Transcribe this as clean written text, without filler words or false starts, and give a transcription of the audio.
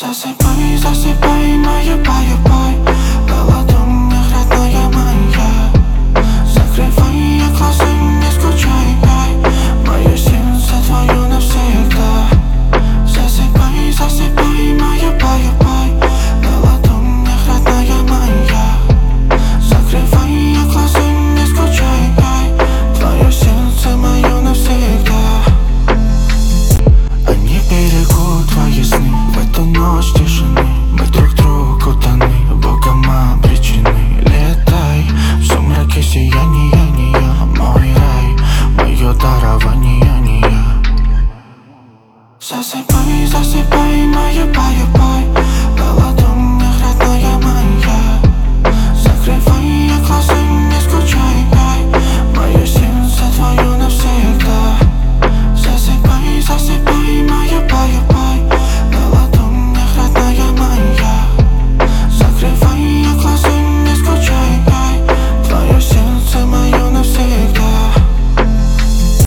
Засыпай, засыпай, моя бай-бай, на ладонях родная моя. Закрывай глаза, не скучай, мое сердце твое навсегда. Засыпай, засыпай.